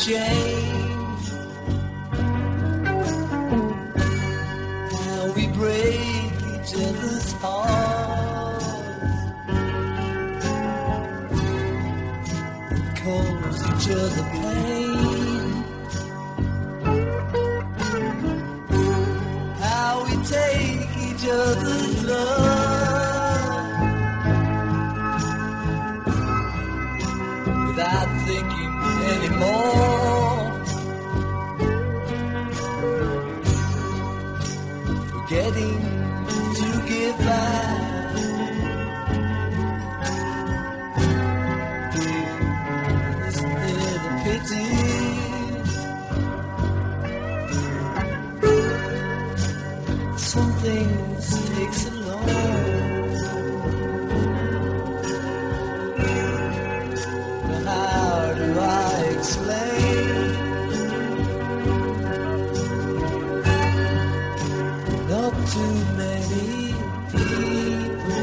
change. How we break each other's hearts, cause each other pain. How we take each other's love without thinking anymore, forgetting to give back. Isn't it a pity? Some things take so long. But how do I explain? Not too many people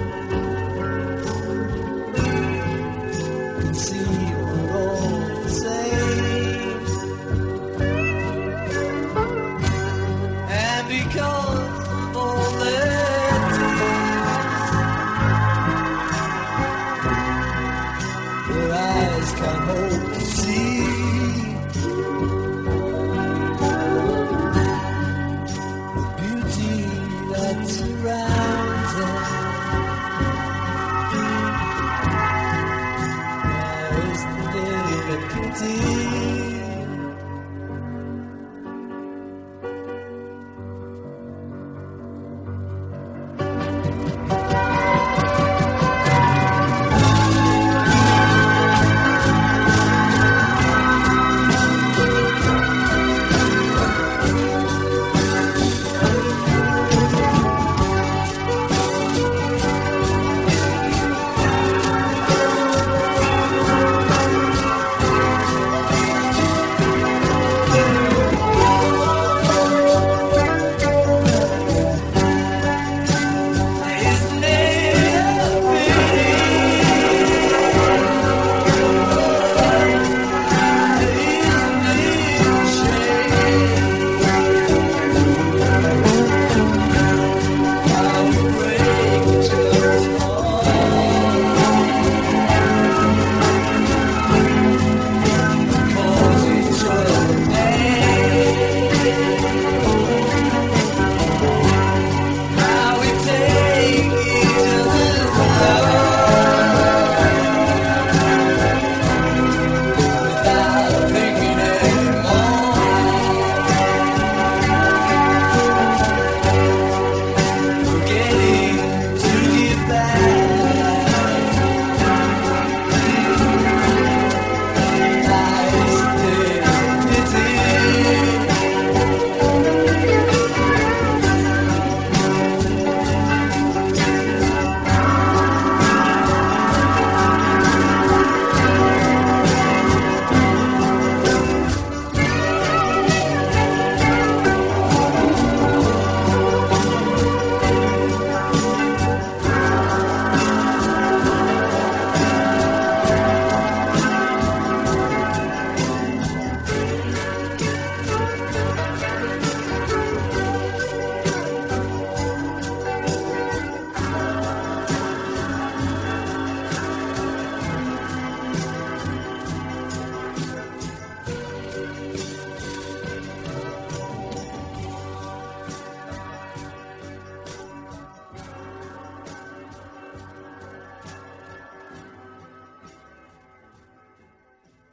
can see we're all the same. And because